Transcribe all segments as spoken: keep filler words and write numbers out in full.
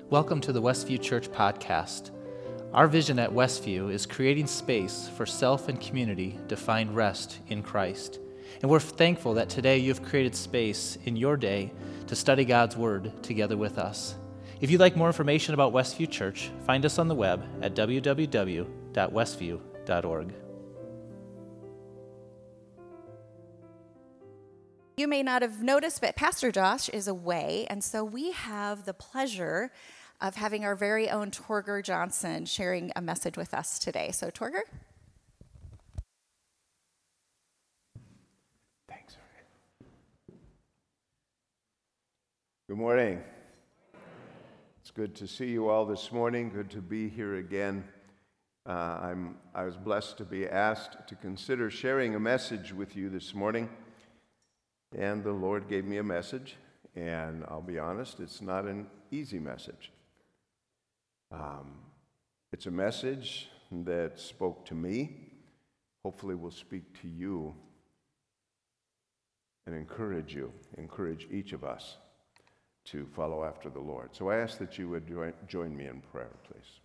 Welcome to the Westview Church podcast. Our vision at Westview is creating space for self and community to find rest in Christ. And we're thankful that today you've created space in your day to study God's Word together with us. If you'd like more information about Westview Church, find us on the web at w w w dot westview dot org. You may not have noticed, but Pastor Josh is away, and so we have the pleasure of having our very own Torger Johnson sharing a message with us today. So, Torger? Thanks. Good morning. It's good to see you all this morning. Good to be here again. Uh, I'm, I was blessed to be asked to consider sharing a message with you this morning. And the Lord gave me a message, and I'll be honest, it's not an easy message. Um, it's a message that spoke to me, hopefully will speak to you and encourage you, encourage each of us to follow after the Lord. So I ask that you would join, join me in prayer, please.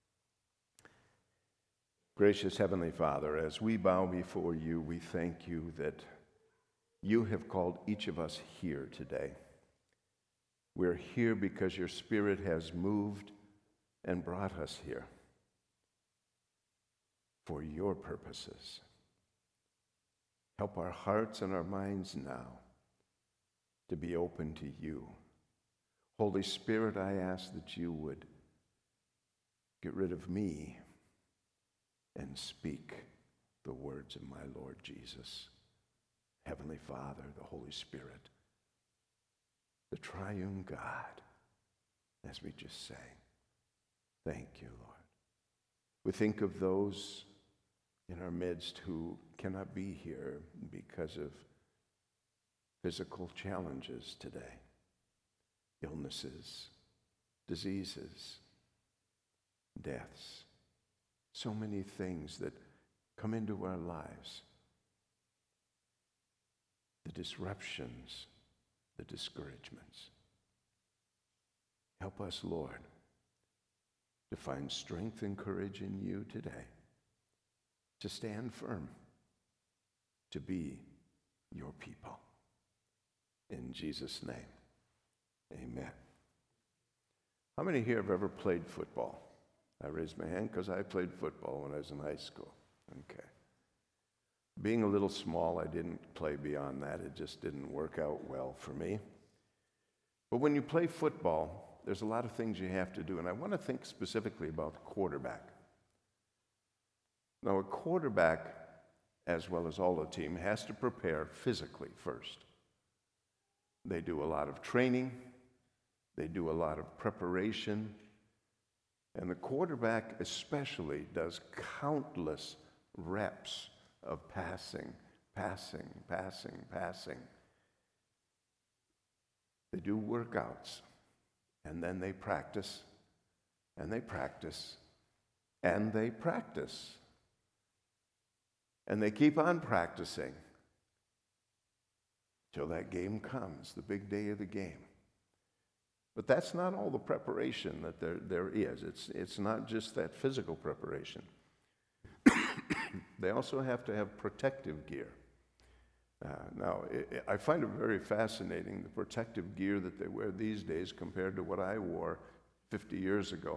Gracious Heavenly Father, as we bow before you, we thank you that you have called each of us here today. We're here because your Spirit has moved and brought us here for your purposes. Help our hearts and our minds now to be open to you. Holy Spirit, I ask that you would get rid of me and speak the words of my Lord Jesus. Heavenly Father, the Holy Spirit, the triune God, as we just sang. Thank you, Lord. We think of those in our midst who cannot be here because of physical challenges today, illnesses, diseases, deaths, so many things that come into our lives. The disruptions, the discouragements. Help us, Lord, to find strength and courage in you today, to stand firm, to be your people. In Jesus' name, amen. How many here have ever played football? I raised my hand because I played football when I was in high school. Okay. Being a little small, I didn't play beyond that. It just didn't work out well for me. But when you play football, there's a lot of things you have to do, and I want to think specifically about the quarterback. Now, a quarterback, as well as all the team, has to prepare physically first. They do a lot of training. They do a lot of preparation. And the quarterback especially does countless reps of passing, passing, passing, passing. They do workouts, and then they practice, and they practice, and they practice. And they keep on practicing till that game comes, the big day of the game. But that's not all the preparation that there, there is. It's, it's not just that physical preparation. They also have to have protective gear. Uh, now, it, I find it very fascinating, the protective gear that they wear these days compared to what I wore fifty years ago.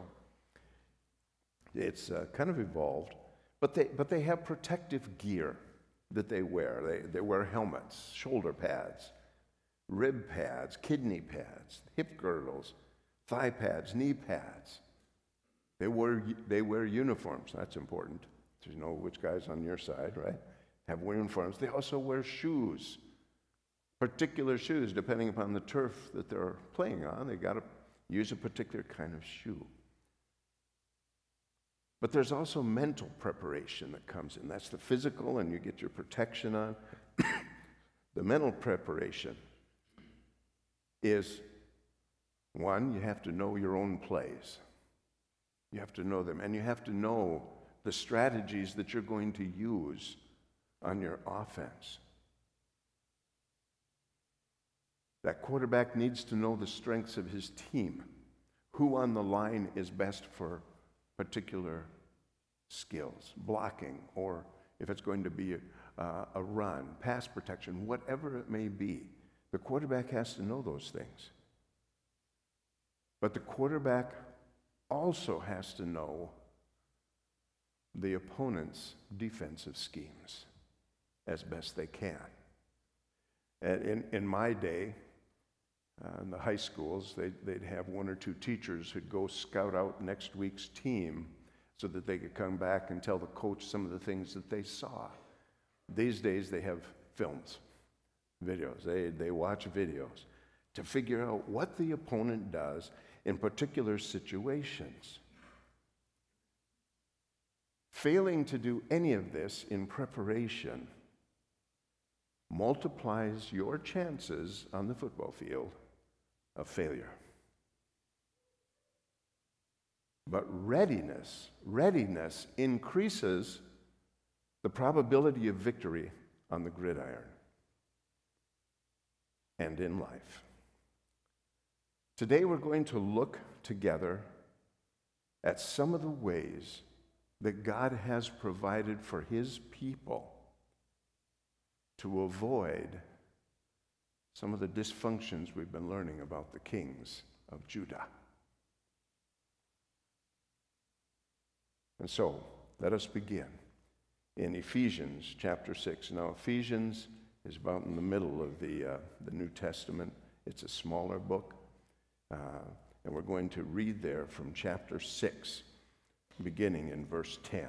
It's uh, kind of evolved, but they, but they have protective gear that they wear. They, they wear helmets, shoulder pads, rib pads, kidney pads, hip girdles, thigh pads, knee pads. They wear, they wear uniforms. That's important. So you know which guy's on your side, right? Have uniforms. They also wear shoes, particular shoes, depending upon the turf that they're playing on. They got to use a particular kind of shoe. But there's also mental preparation that comes in. That's the physical, and you get your protection on. The mental preparation is, one, you have to know your own plays. You have to know them, and you have to know the strategies that you're going to use on your offense. That quarterback needs to know the strengths of his team, who on the line is best for particular skills, blocking, or if it's going to be a, uh, a run, pass protection, whatever it may be. The quarterback has to know those things. But the quarterback also has to know the opponent's defensive schemes as best they can. And in, in my day, uh, in the high schools, they'd, they'd have one or two teachers who'd go scout out next week's team so that they could come back and tell the coach some of the things that they saw. These days, they have films, videos. They, they watch videos to figure out what the opponent does in particular situations. Failing to do any of this in preparation multiplies your chances on the football field of failure. But readiness, readiness increases the probability of victory on the gridiron and in life. Today we're going to look together at some of the ways that God has provided for his people to avoid some of the dysfunctions we've been learning about the kings of Judah. And so, let us begin in Ephesians chapter six. Now, Ephesians is about in the middle of the, uh, the New Testament. It's a smaller book, uh, and we're going to read there from chapter six, beginning in verse ten.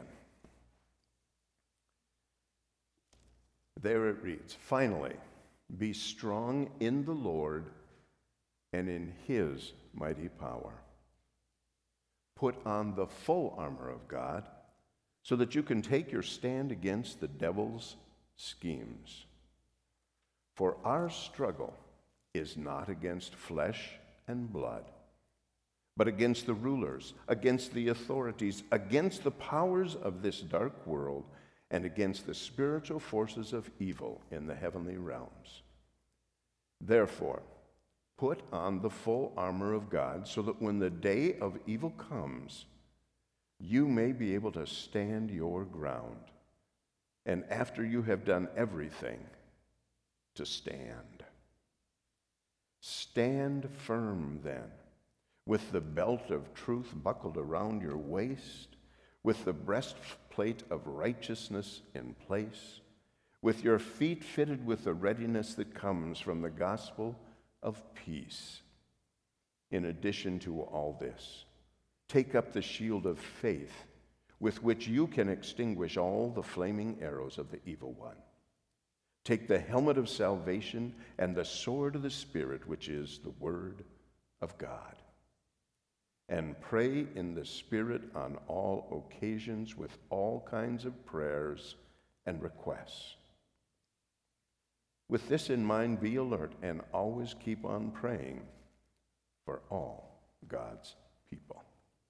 There it reads, "Finally, be strong in the Lord and in his mighty power. Put on the full armor of God so that you can take your stand against the devil's schemes. For our struggle is not against flesh and blood, but against the rulers, against the authorities, against the powers of this dark world, and against the spiritual forces of evil in the heavenly realms. Therefore, put on the full armor of God so that when the day of evil comes, you may be able to stand your ground. And after you have done everything, to stand. Stand firm then, with the belt of truth buckled around your waist, with the breastplate of righteousness in place, with your feet fitted with the readiness that comes from the gospel of peace. In addition to all this, take up the shield of faith, with which you can extinguish all the flaming arrows of the evil one. Take the helmet of salvation and the sword of the Spirit, which is the word of God. And pray in the Spirit on all occasions with all kinds of prayers and requests. With this in mind, be alert and always keep on praying for all God's people."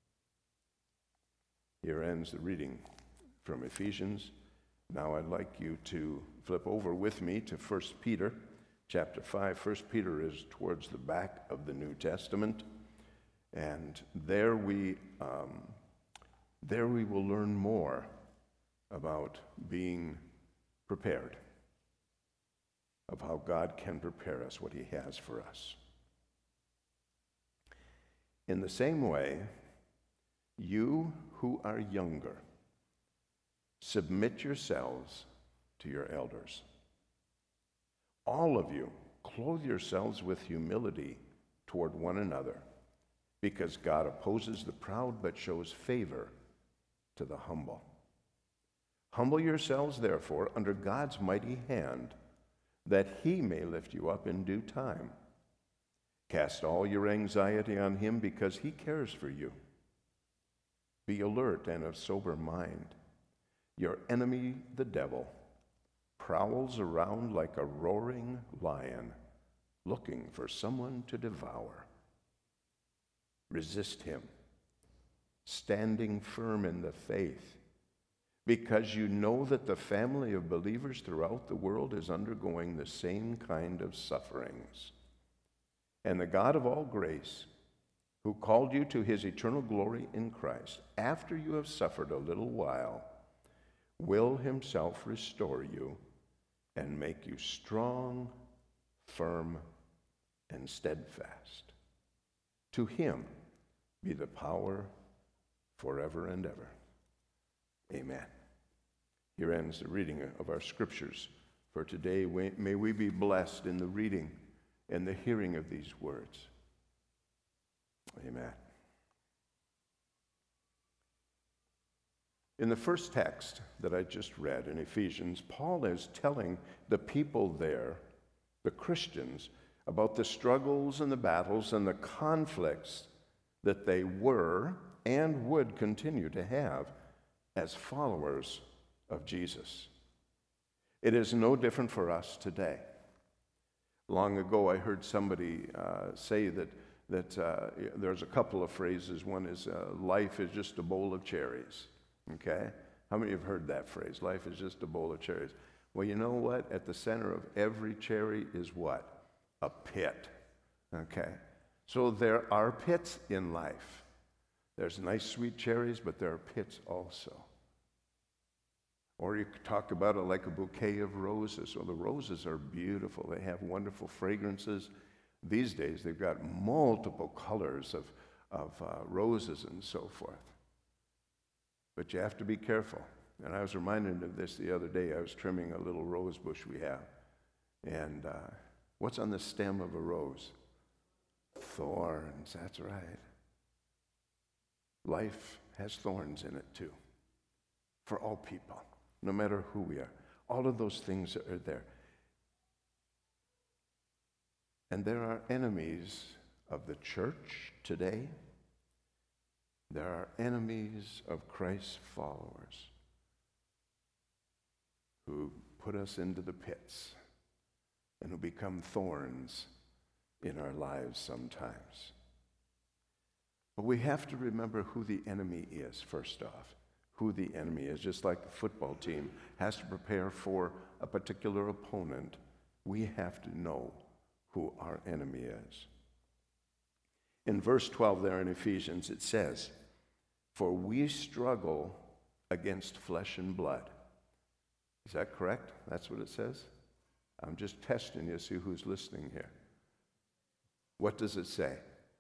Here ends the reading from Ephesians. Now I'd like you to flip over with me to First Peter chapter five. First Peter is towards the back of the New Testament. And there we, um, there we will learn more about being prepared, of how God can prepare us, what he has for us. In the same way, you who are younger, submit yourselves to your elders. All of you, clothe yourselves with humility toward one another, because God opposes the proud but shows favor to the humble. Humble yourselves, therefore, under God's mighty hand, that he may lift you up in due time. Cast all your anxiety on him because he cares for you. Be alert and of sober mind. Your enemy, the devil, prowls around like a roaring lion, looking for someone to devour. Resist him, standing firm in the faith, because you know that the family of believers throughout the world is undergoing the same kind of sufferings. And the God of all grace, who called you to his eternal glory in Christ, after you have suffered a little while, will himself restore you and make you strong, firm, and steadfast. To him be the power forever and ever. Amen. Here ends the reading of our scriptures for today. May we be blessed in the reading and the hearing of these words. Amen. In the first text that I just read in Ephesians, Paul is telling the people there, the Christians, about the struggles and the battles and the conflicts that they were and would continue to have as followers of Jesus. It is no different for us today. Long ago, I heard somebody uh, say that that uh, there's a couple of phrases. One is, uh, life is just a bowl of cherries, okay? How many have heard that phrase? Life is just a bowl of cherries. Well, you know what? At the center of every cherry is what? A pit, okay? So there are pits in life. There's nice sweet cherries, but there are pits also. Or you could talk about it like a bouquet of roses. So the roses are beautiful. They have wonderful fragrances. These days, they've got multiple colors of, of uh, roses and so forth. But you have to be careful. And I was reminded of this the other day. I was trimming a little rose bush we have. And uh, what's on the stem of a rose? Thorns, that's right. Life has thorns in it too, for all people, no matter who we are. All of those things are there. And there are enemies of the church today. There are enemies of Christ's followers who put us into the pits and who become thorns in our lives sometimes. But we have to remember who the enemy is, first off. Who the enemy is. Just like the football team has to prepare for a particular opponent, we have to know who our enemy is. In verse twelve there in Ephesians, it says, "For we struggle against flesh and blood." Is that correct? That's what it says? I'm just testing you to see who's listening here. What does it say?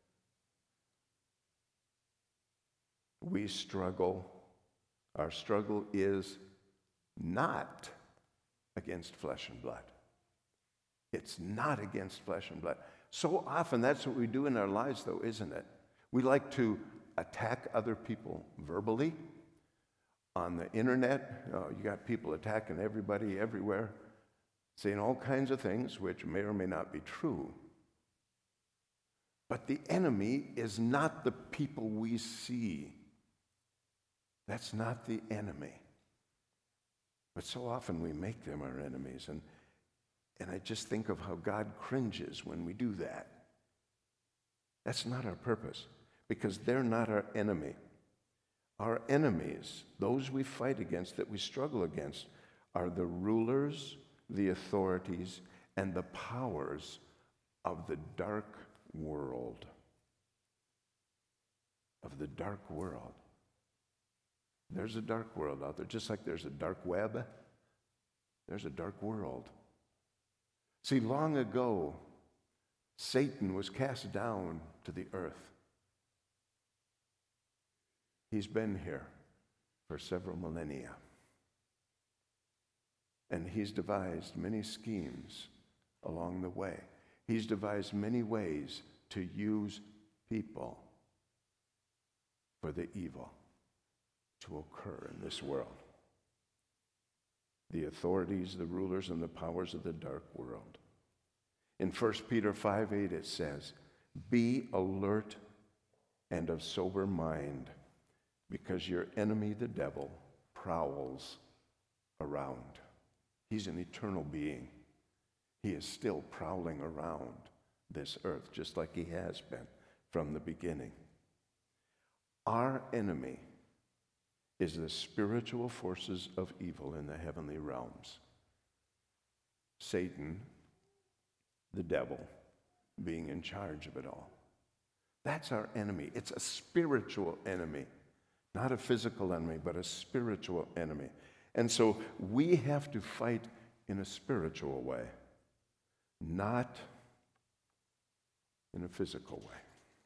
We struggle. Our struggle is not against flesh and blood. It's not against flesh and blood. So often that's what we do in our lives, though, isn't it? We like to attack other people verbally. On the internet, uh, you got people attacking everybody everywhere, saying all kinds of things which may or may not be true. But the enemy is not the people we see. That's not the enemy. But so often we make them our enemies. And, and I just think of how God cringes when we do that. That's not our purpose, because they're not our enemy. Our enemies, those we fight against, that we struggle against, are the rulers, the authorities, and the powers of the dark world. Of the dark world. There's a dark world out there, just like there's a dark web. There's a dark world. See, long ago, Satan was cast down to the earth. He's been here for several millennia. And he's devised many schemes along the way. He's devised many ways to use people for the evil to occur in this world. The authorities, the rulers, and the powers of the dark world. In First Peter five eight it says, "Be alert and of sober mind, because your enemy, the devil, prowls around." He's an eternal being. He is still prowling around this earth, just like he has been from the beginning. Our enemy is the spiritual forces of evil in the heavenly realms. Satan, the devil, being in charge of it all. That's our enemy. It's a spiritual enemy, not a physical enemy, but a spiritual enemy. And so we have to fight in a spiritual way, not in a physical way.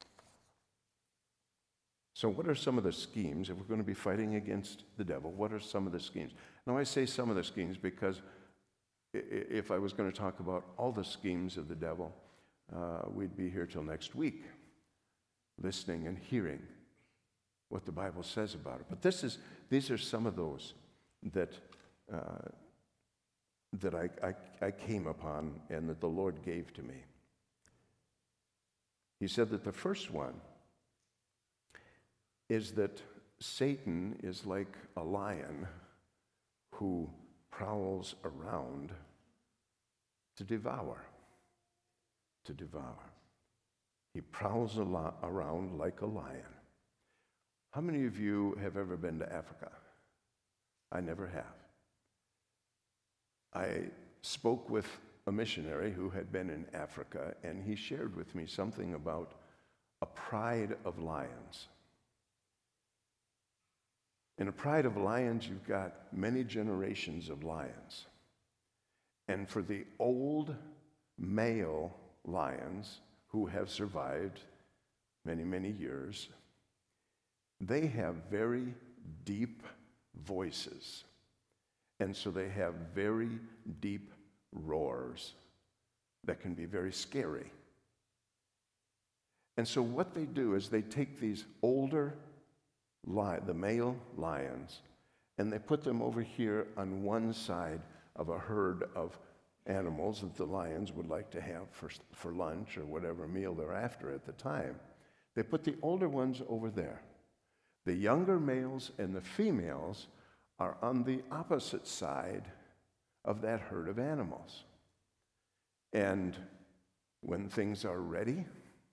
So what are some of the schemes? If we're going to be fighting against the devil, what are some of the schemes? Now, I say some of the schemes because if I was going to talk about all the schemes of the devil, uh, we'd be here till next week, listening and hearing what the Bible says about it. But this is these are some of those that uh, that I, I, I came upon and that the Lord gave to me. He said that the first one is that Satan is like a lion who prowls around to devour, to devour. He prowls a lot around like a lion. How many of you have ever been to Africa? I never have. I spoke with a missionary who had been in Africa, and he shared with me something about a pride of lions. In a pride of lions, you've got many generations of lions. And for the old male lions who have survived many, many years, they have very deep voices. And so they have very deep roars that can be very scary. And so what they do is they take these older lions, the male lions, and they put them over here on one side of a herd of animals that the lions would like to have for, for lunch or whatever meal they're after at the time. They put the older ones over there. The younger males and the females are on the opposite side of that herd of animals. And when things are ready,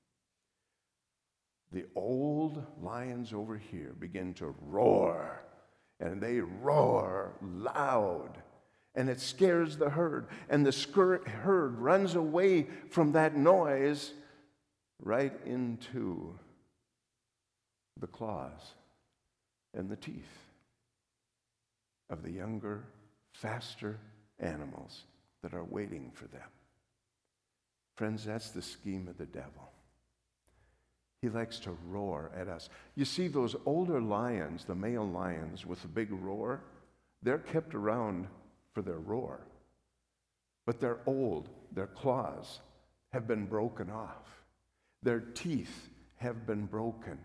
the old lions over here begin to roar, and they roar loud, and it scares the herd, and the skir- herd runs away from that noise right into the claws and the teeth of the younger, faster animals that are waiting for them. Friends, that's the scheme of the devil. He likes to roar at us. You see, those older lions, the male lions with the big roar, they're kept around for their roar. But they're old. Their claws have been broken off. Their teeth have been broken.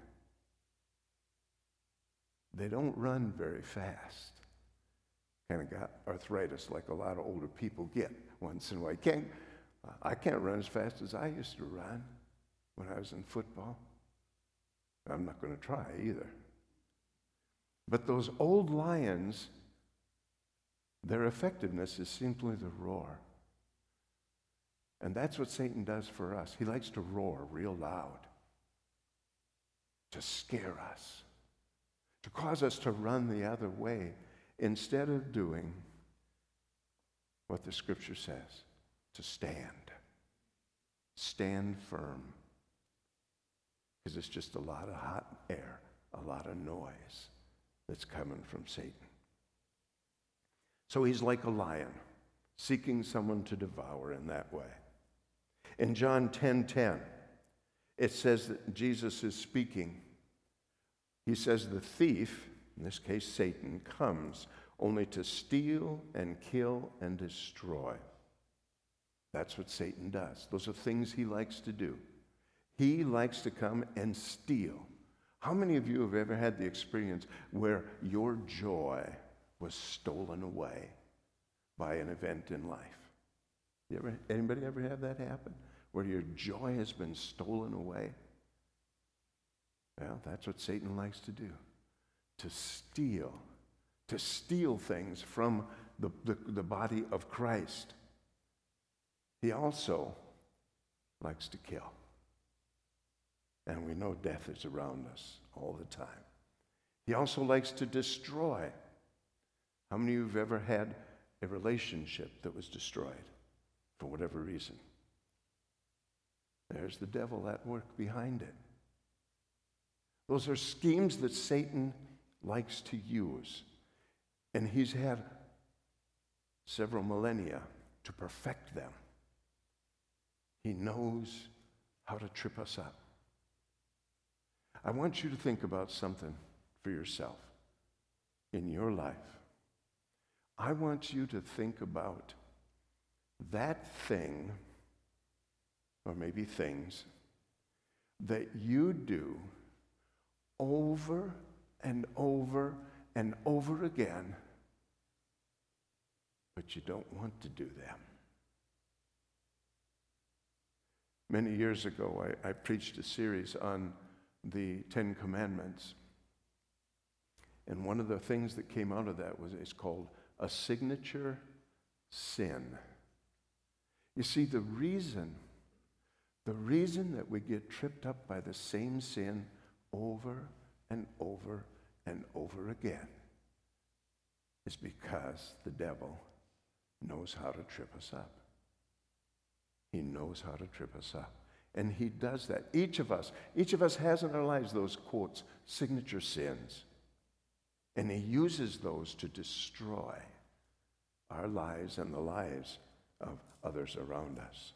They don't run very fast. Kind of got arthritis like a lot of older people get once in a while. Can't, I can't run as fast as I used to run when I was in football. I'm not going to try either. But those old lions, their effectiveness is simply the roar. And that's what Satan does for us. He likes to roar real loud, to scare us, to cause us to run the other way instead of doing what the Scripture says, to stand. Stand firm. Because it's just a lot of hot air, a lot of noise that's coming from Satan. So he's like a lion, seeking someone to devour in that way. In John ten ten, it says that Jesus is speaking. He says, the thief, in this case Satan, comes only to steal and kill and destroy. That's what Satan does. Those are things he likes to do. He likes to come and steal. How many of you have ever had the experience where your joy was stolen away by an event in life? You ever, anybody ever have that happen? Where your joy has been stolen away? Well, that's what Satan likes to do. To steal. To steal things from the, the, the body of Christ. He also likes to kill. And we know death is around us all the time. He also likes to destroy. How many of you have ever had a relationship that was destroyed for whatever reason? There's the devil at work behind it. Those are schemes that Satan likes to use. And he's had several millennia to perfect them. He knows how to trip us up. I want you to think about something for yourself in your life. I want you to think about that thing, or maybe things, that you do over and over and over again, but you don't want to do them. Many years ago, I, I preached a series on the Ten Commandments. And one of the things that came out of that was it's called a signature sin. You see, the reason, the reason that we get tripped up by the same sin over and over and over again is because the devil knows how to trip us up. He knows how to trip us up. And he does that. Each of us, each of us has in our lives those, quotes, signature sins. And he uses those to destroy our lives and the lives of others around us.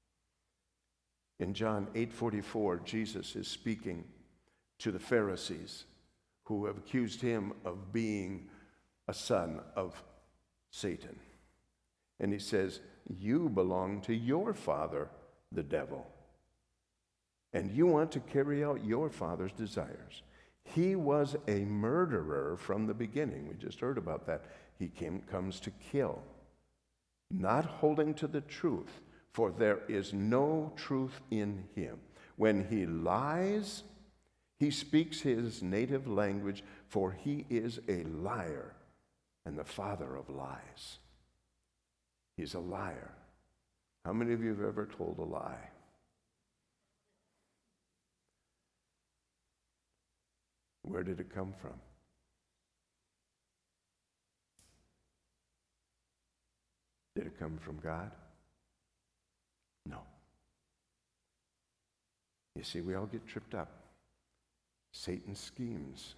In John eight forty-four, Jesus is speaking to the Pharisees who have accused him of being a son of Satan. And he says, you belong to your father, the devil, and you want to carry out your father's desires. He was a murderer from the beginning. We just heard about that. He came, comes to kill, not holding to the truth, for there is no truth in him. When he lies, he speaks his native language, for he is a liar and the father of lies. He's a liar. How many of you have ever told a lie? Where did it come from? Did it come from God? No. You see, we all get tripped up. Satan schemes.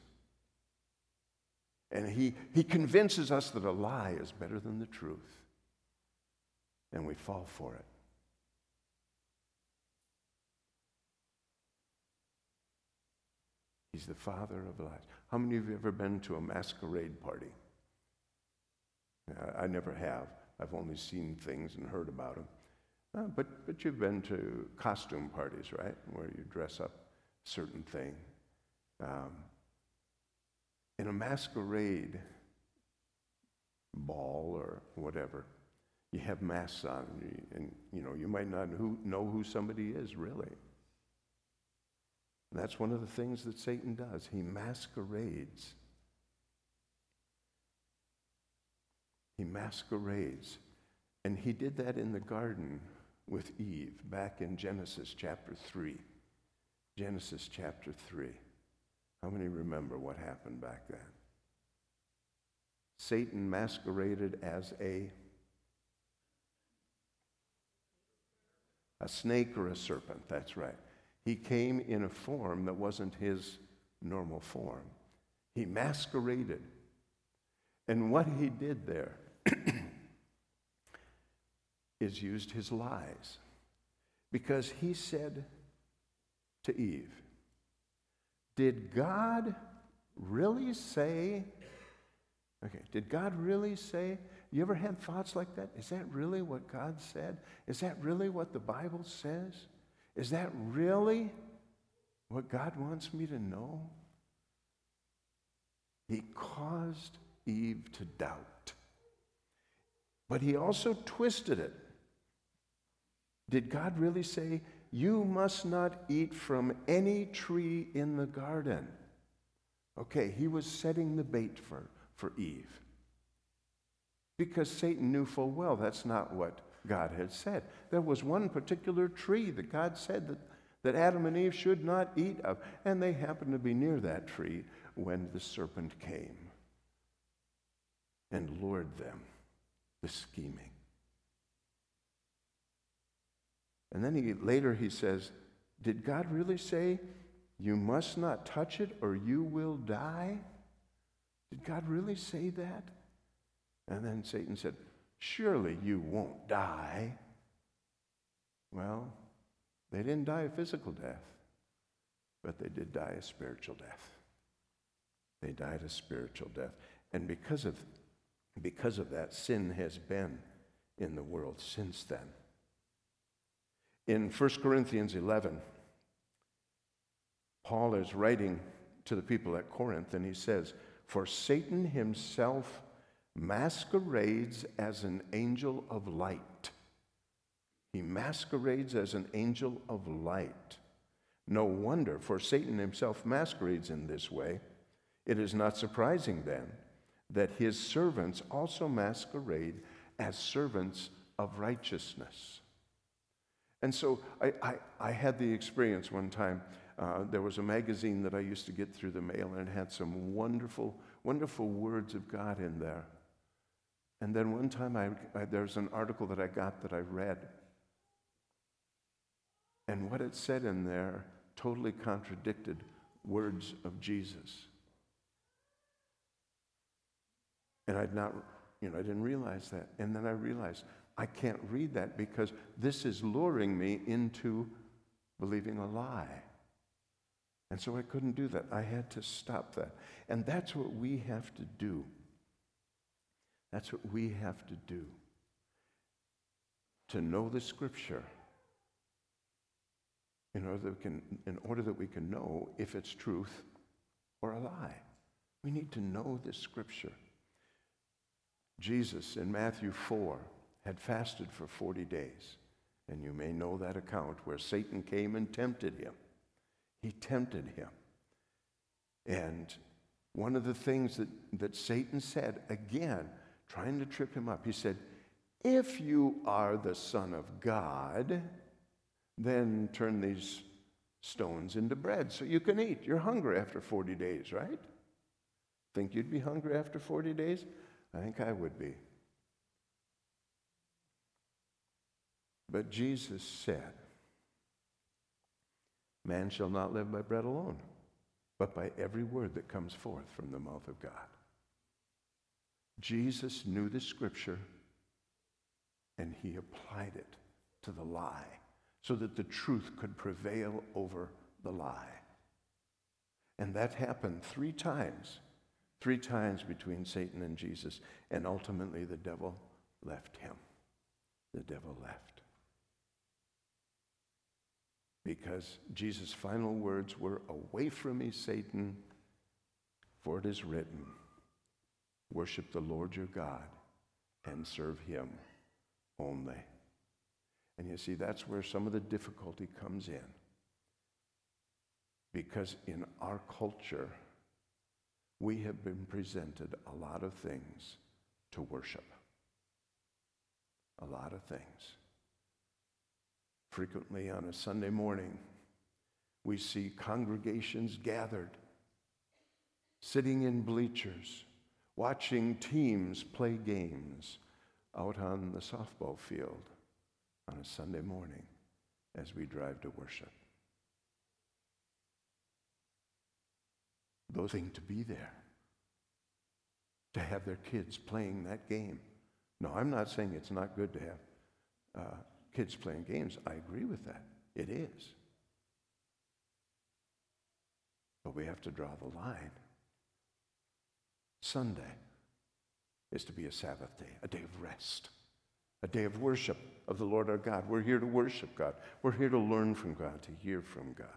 And he, he convinces us that a lie is better than the truth. And we fall for it. He's the father of lies. How many of you have ever been to a masquerade party? Uh, I never have. I've only seen things and heard about them. Uh, but, but you've been to costume parties, right? Where you dress up a certain thing. Um, in a masquerade ball or whatever, you have masks on, and, you, and you know you might not who, know who somebody is, really. And that's one of the things that Satan does. He masquerades. He masquerades. And he did that in the garden with Eve, back in Genesis chapter three. Genesis chapter three. How many remember what happened back then? Satan masqueraded as a A snake or a serpent, that's right. He came in a form that wasn't his normal form. He masqueraded. And what he did there is used his lies. Because he said to Eve, did God really say, okay, did God really say, you ever had thoughts like that? Is that really what God said? Is that really what the Bible says? Is that really what God wants me to know? He caused Eve to doubt. But he also twisted it. Did God really say, you must not eat from any tree in the garden? Okay, he was setting the bait for, for Eve. Because Satan knew full well that's not what God had said. There was one particular tree that God said that, that Adam and Eve should not eat of. And they happened to be near that tree when the serpent came and lured them, the scheming. And then he later he says, did God really say You must not touch it or you will die. Did God really say that? And then Satan said, surely you won't die. Well, they didn't die a physical death, but they did die a spiritual death. They died a spiritual death. And because of, because of that, sin has been in the world since then. In First Corinthians eleven, Paul is writing to the people at Corinth, and he says, for Satan himself masquerades as an angel of light. He masquerades as an angel of light. No wonder, for Satan himself masquerades in this way. It is not surprising then that his servants also masquerade as servants of righteousness. And so I, I, I had the experience one time. Uh, there was a magazine that I used to get through the mail, and it had some wonderful, wonderful words of God in there. And then one time I, I, there was an article that I got that I read. And what it said in there totally contradicted words of Jesus. And I'd not, you know, I didn't realize that. And then I realized I can't read that because this is luring me into believing a lie. And so I couldn't do that. I had to stop that. And that's what we have to do. That's what we have to do. To know the Scripture in order that we can, in order that we can know if it's truth or a lie. We need to know the Scripture. Jesus in Matthew four had fasted for forty days. And you may know that account where Satan came and tempted him. He tempted him. And one of the things that, that Satan said, again, trying to trip him up, he said, if you are the Son of God, then turn these stones into bread so you can eat. You're hungry after forty days, right? Think you'd be hungry after forty days? I think I would be. But Jesus said, man shall not live by bread alone, but by every word that comes forth from the mouth of God. Jesus knew the Scripture, and he applied it to the lie so that the truth could prevail over the lie. And that happened three times, three times between Satan and Jesus, and ultimately the devil left him. The devil left. Because Jesus' final words were, away from me, Satan, for it is written, worship the Lord your God and serve him only. And you see, that's where some of the difficulty comes in. Because in our culture, we have been presented a lot of things to worship. A lot of things. Frequently on a Sunday morning, we see congregations gathered, sitting in bleachers, watching teams play games out on the softball field on a Sunday morning as we drive to worship. Those things to be there, to have their kids playing that game. No, I'm not saying it's not good to have uh, kids playing games. I agree with that. It is. But we have to draw the line. Sunday is to be a Sabbath day, a day of rest, a day of worship of the Lord our God. We're here to worship God. We're here to learn from God, to hear from God.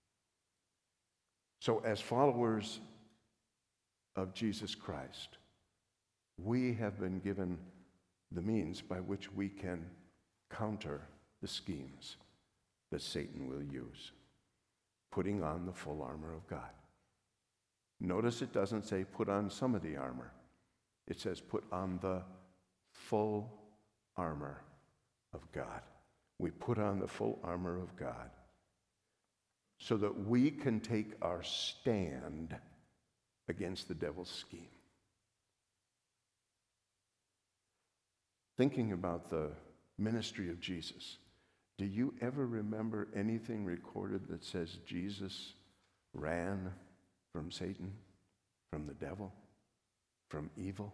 So as followers of Jesus Christ, we have been given the means by which we can counter the schemes that Satan will use, putting on the full armor of God. Notice it doesn't say put on some of the armor. It says put on the full armor of God. We put on the full armor of God so that we can take our stand against the devil's scheme. Thinking about the ministry of Jesus, do you ever remember anything recorded that says Jesus ran from Satan, from the devil, from evil?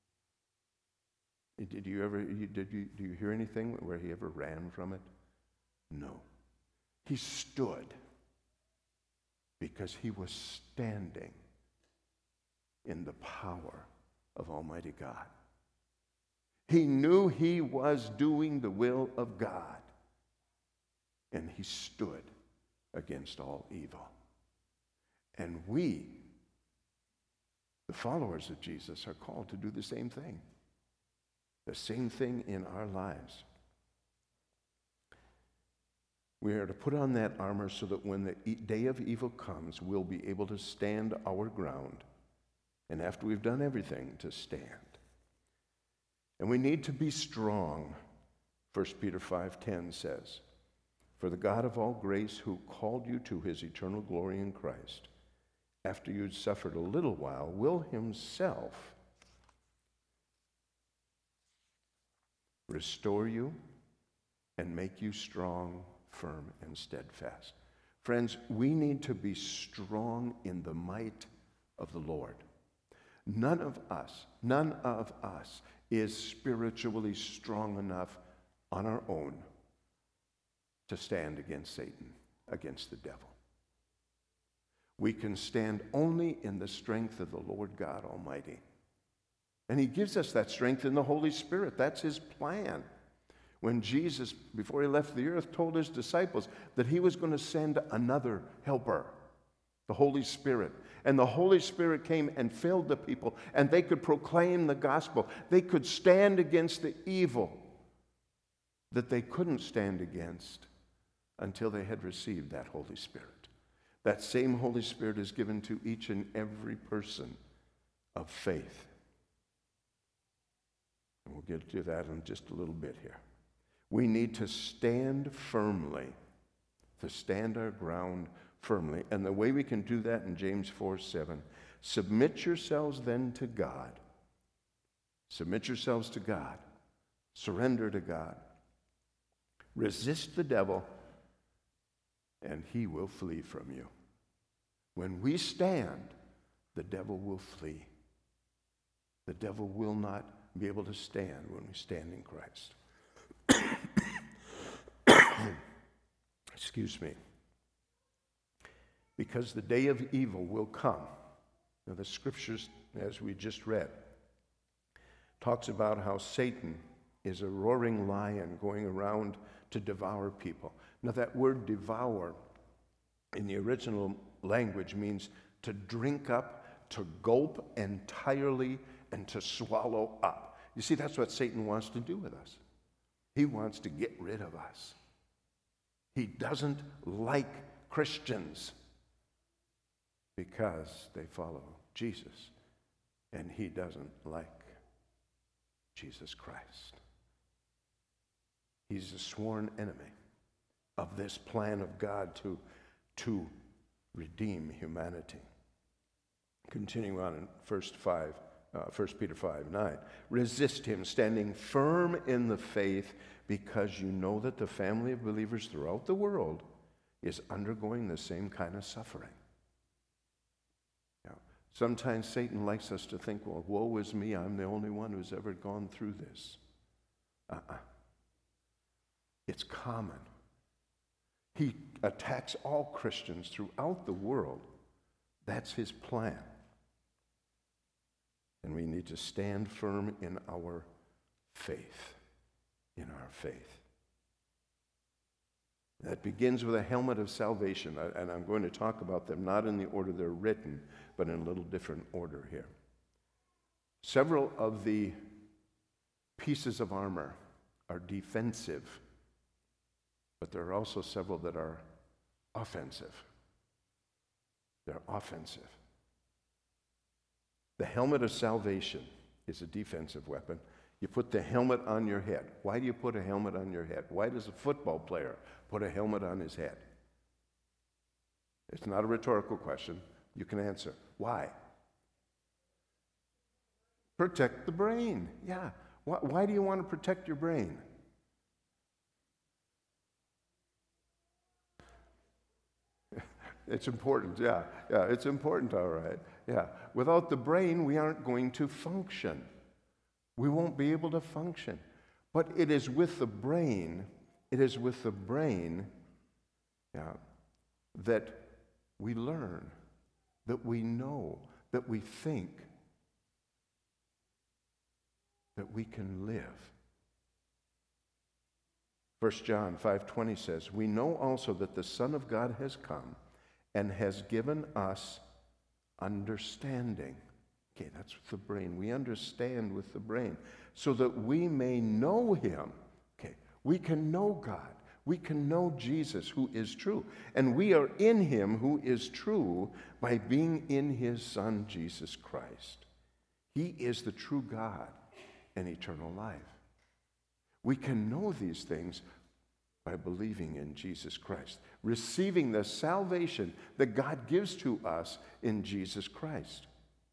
Did you ever, did you, do you hear anything where he ever ran from it? No. He stood because he was standing in the power of Almighty God. He knew he was doing the will of God, and he stood against all evil. And we, the followers of Jesus, are called to do the same thing. The same thing in our lives. We are to put on that armor so that when the day of evil comes, we'll be able to stand our ground. And after we've done everything, to stand. And we need to be strong. First Peter five ten says, "For the God of all grace, who called you to his eternal glory in Christ, after you'd suffered a little while, will himself restore you and make you strong, firm, and steadfast." Friends, we need to be strong in the might of the Lord. None of us, none of us is spiritually strong enough on our own to stand against Satan, against the devil. We can stand only in the strength of the Lord God Almighty. And he gives us that strength in the Holy Spirit. That's his plan. When Jesus, before he left the earth, told his disciples that he was going to send another helper, the Holy Spirit. And the Holy Spirit came and filled the people, and they could proclaim the gospel. They could stand against the evil that they couldn't stand against until they had received that Holy Spirit. That same Holy Spirit is given to each and every person of faith. And we'll get to that in just a little bit here. We need to stand firmly, to stand our ground firmly. And the way we can do that in James four seven, submit yourselves then to God. Submit yourselves to God. Surrender to God. Resist the devil, and he will flee from you. When we stand, the devil will flee. The devil will not be able to stand when we stand in Christ. Excuse me. Because the day of evil will come. Now, the scriptures, as we just read, talks about how Satan is a roaring lion going around to devour people. Now, that word devour in the original language means to drink up, to gulp entirely, and to swallow up. You see, that's what Satan wants to do with us. He wants to get rid of us. He doesn't like Christians because they follow Jesus, and he doesn't like Jesus Christ. He's a sworn enemy of this plan of God to, to redeem humanity. Continuing on in First five, uh, First Peter five nine. Resist him, standing firm in the faith, because you know that the family of believers throughout the world is undergoing the same kind of suffering. Now, sometimes Satan likes us to think, well, woe is me, I'm the only one who's ever gone through this. Uh-uh. It's common. He attacks all Christians throughout the world. That's his plan. And we need to stand firm in our faith. In our faith. That begins with a helmet of salvation. And I'm going to talk about them not in the order they're written, but in a little different order here. Several of the pieces of armor are defensive, but there are also several that are offensive. They're offensive. The helmet of salvation is a defensive weapon. You put the helmet on your head. Why do you put a helmet on your head? Why does a football player put a helmet on his head? It's not a rhetorical question. You can answer. Why? Protect the brain. Yeah. Why, why do you want to protect your brain? It's important, yeah. Yeah, it's important, all right. Yeah. Without the brain, we aren't going to function. We won't be able to function. But it is with the brain, it is with the brain, yeah, that we learn, that we know, that we think, that we can live. First John five twenty says, "We know also that the Son of God has come and has given us understanding." Okay, that's with the brain. We understand with the brain so that we may know him. Okay, we can know God. We can know Jesus, who is true. And we are in him who is true by being in his Son, Jesus Christ. He is the true God and eternal life. We can know these things by believing in Jesus Christ, receiving the salvation that God gives to us in Jesus Christ.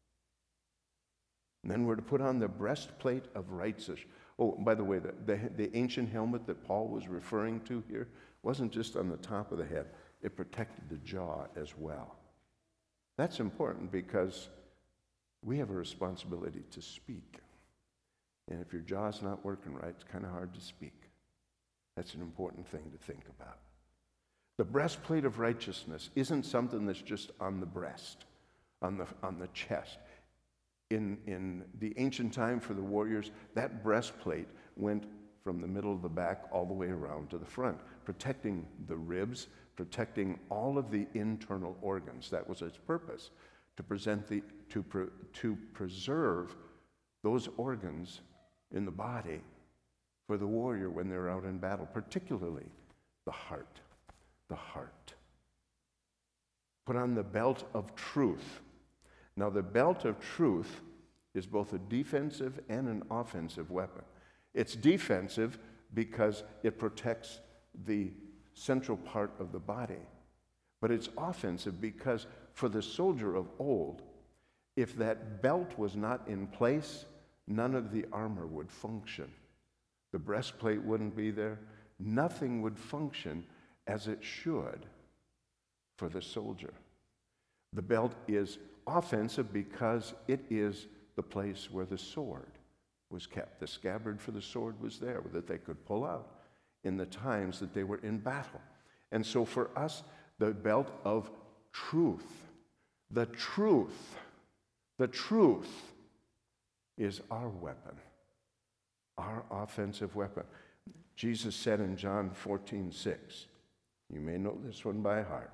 And then we're to put on the breastplate of righteousness. Oh, by the way, the, the, the ancient helmet that Paul was referring to here wasn't just on the top of the head. It protected the jaw as well. That's important because we have a responsibility to speak. And if your jaw's not working right, it's kind of hard to speak. That's an important thing to think about. The breastplate of righteousness isn't something that's just on the breast, on the, on the chest. In, in the ancient time for the warriors, that breastplate went from the middle of the back all the way around to the front, protecting the ribs, protecting all of the internal organs. That was its purpose, to present the to pre, to preserve those organs in the body for the warrior when they're out in battle, particularly the heart. The heart. Put on the belt of truth. Now, the belt of truth is both a defensive and an offensive weapon. It's defensive because it protects the central part of the body. But it's offensive because for the soldier of old, if that belt was not in place, none of the armor would function. The breastplate wouldn't be there. Nothing would function as it should for the soldier. The belt is offensive because it is the place where the sword was kept. The scabbard for the sword was there that they could pull out in the times that they were in battle. And so for us, the belt of truth, the truth, the truth is our weapon, our offensive weapon. Jesus said in John fourteen six, you may know this one by heart,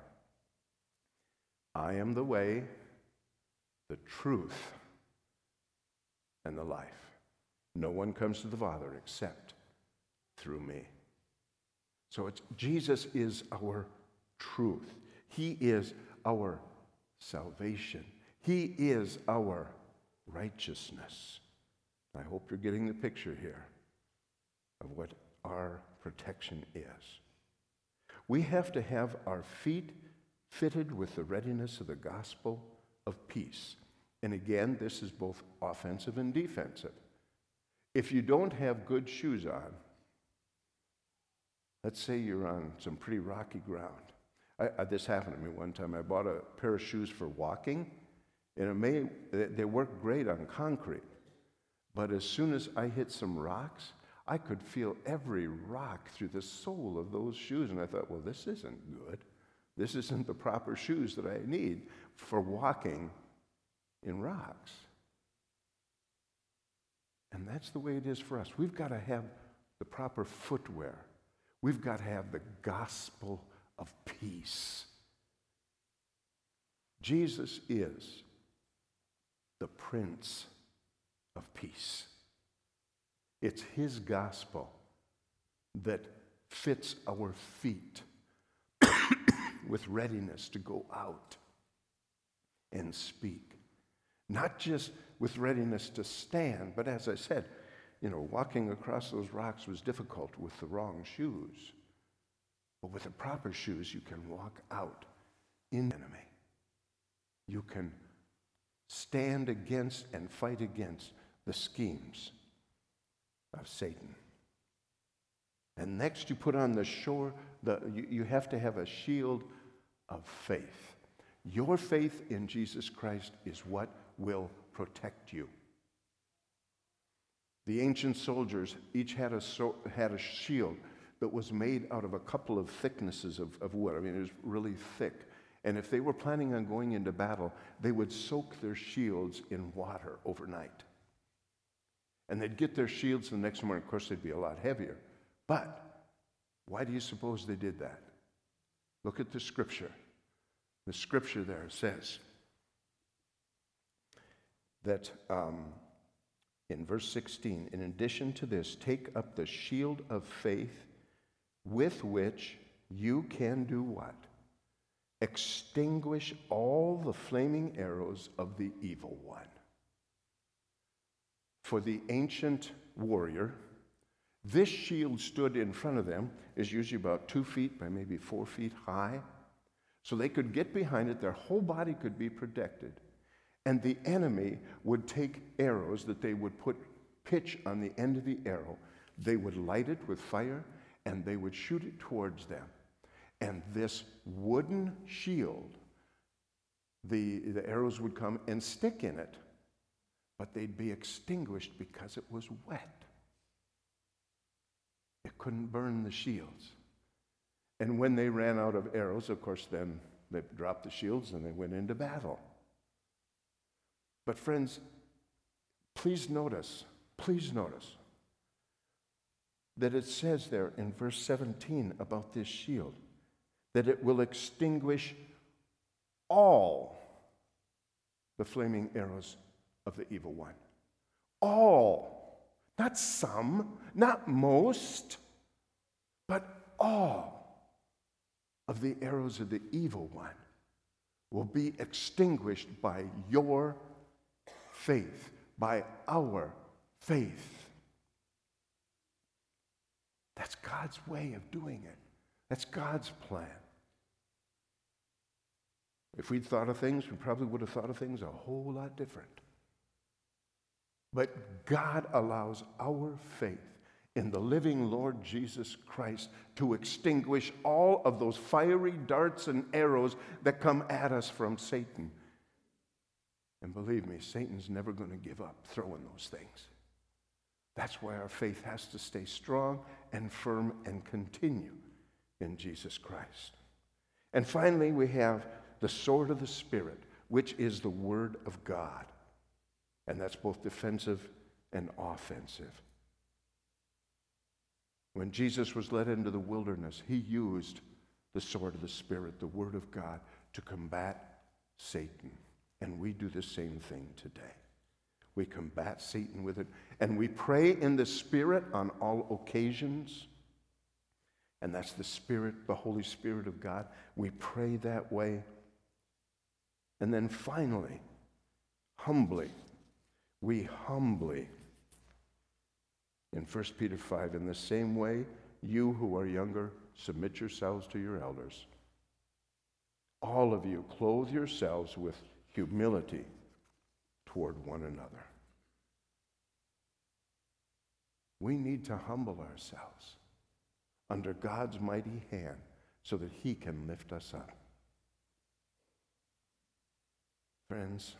I am the way, the truth, and the life. No one comes to the Father except through me. So it's, Jesus is our truth. He is our salvation. He is our righteousness. I hope you're getting the picture here of what our protection is. We have to have our feet fitted with the readiness of the gospel of peace. And again, this is both offensive and defensive. If you don't have good shoes on, let's say you're on some pretty rocky ground. I, I, this happened to me one time. I bought a pair of shoes for walking, and it may, they work great on concrete. But as soon as I hit some rocks, I could feel every rock through the sole of those shoes. And I thought, well, this isn't good. This isn't the proper shoes that I need for walking in rocks. And that's the way it is for us. We've got to have the proper footwear. We've got to have the gospel of peace. Jesus is the Prince of Peace. It's his gospel that fits our feet with readiness to go out and speak. Not just with readiness to stand, but as I said, you know, walking across those rocks was difficult with the wrong shoes. But with the proper shoes, you can walk out in the enemy. You can stand against and fight against the schemes of Satan. And next you put on the shore, the, you, you have to have a shield of faith. Your faith in Jesus Christ is what will protect you. The ancient soldiers each had a, so, had a shield that was made out of a couple of thicknesses of, of wood. I mean, it was really thick. And if they were planning on going into battle, they would soak their shields in water overnight. And they'd get their shields the next morning. Of course, they'd be a lot heavier. But why do you suppose they did that? Look at the scripture. The scripture there says that um, in verse sixteen, in addition to this, take up the shield of faith with which you can do what? Extinguish all the flaming arrows of the evil one. For the ancient warrior, this shield stood in front of them, is usually about two feet by maybe four feet high. So they could get behind it, their whole body could be protected. And the enemy would take arrows that they would put pitch on the end of the arrow. They would light it with fire, and they would shoot it towards them. And this wooden shield, the, the arrows would come and stick in it, but they'd be extinguished because it was wet. It couldn't burn the shields. And when they ran out of arrows, of course, then they dropped the shields and they went into battle. But friends, please notice, please notice that it says there in verse seventeen about this shield, that it will extinguish all the flaming arrows of the evil one. All. Not some, not most, but all of the arrows of the evil one will be extinguished by your faith, by our faith. That's God's way of doing it. That's God's plan. If we'd thought of things, we probably would have thought of things a whole lot different. But God allows our faith in the living Lord Jesus Christ to extinguish all of those fiery darts and arrows that come at us from Satan. And believe me, Satan's never going to give up throwing those things. That's why our faith has to stay strong and firm and continue in Jesus Christ. And finally, we have the sword of the Spirit, which is the Word of God. And that's both defensive and offensive. When Jesus was led into the wilderness, he used the sword of the Spirit, the Word of God, to combat Satan. And we do the same thing today. We combat Satan with it. And we pray in the Spirit on all occasions. And that's the Spirit, the Holy Spirit of God. We pray that way. And then finally, humbly, we humbly, in First Peter five, in the same way, you who are younger, submit yourselves to your elders. All of you, clothe yourselves with humility toward one another. We need to humble ourselves under God's mighty hand so that he can lift us up. Friends,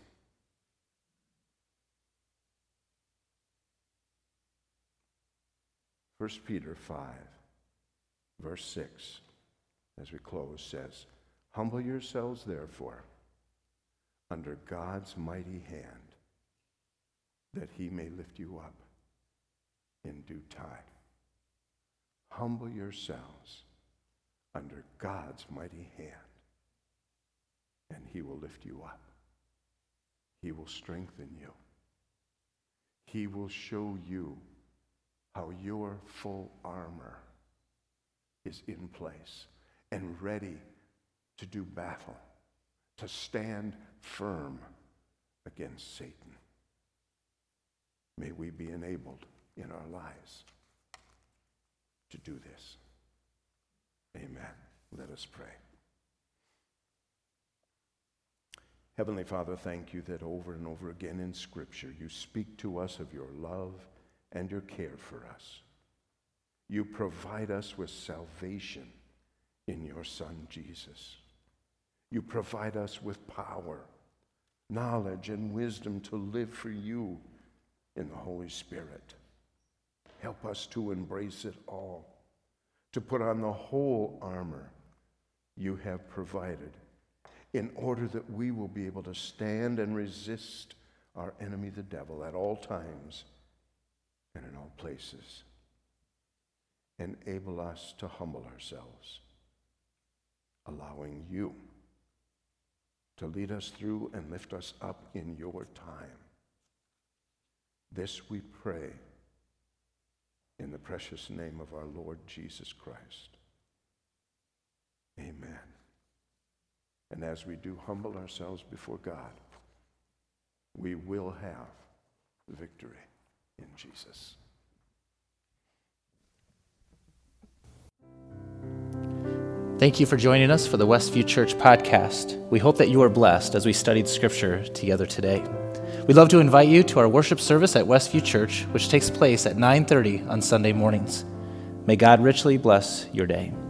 First Peter five, verse six, as we close, says, humble yourselves, therefore, under God's mighty hand, that he may lift you up in due time. Humble yourselves under God's mighty hand, and he will lift you up. He will strengthen you. He will show you how your full armor is in place and ready to do battle, to stand firm against Satan. May we be enabled in our lives to do this. Amen. Let us pray. Heavenly Father, thank you that over and over again in Scripture you speak to us of your love and your care for us. You provide us with salvation in your Son, Jesus. You provide us with power, knowledge, and wisdom to live for you in the Holy Spirit. Help us to embrace it all, to put on the whole armor you have provided, in order that we will be able to stand and resist our enemy, the devil, at all times and in all places. Enable us to humble ourselves, allowing you to lead us through and lift us up in your time. This we pray in the precious name of our Lord Jesus Christ. Amen. And as we do humble ourselves before God, we will have victory in Jesus. Thank you for joining us for the Westview Church podcast. We hope that you are blessed as we studied Scripture together today. We'd love to invite you to our worship service at Westview Church, which takes place at nine thirty on Sunday mornings. May God richly bless your day.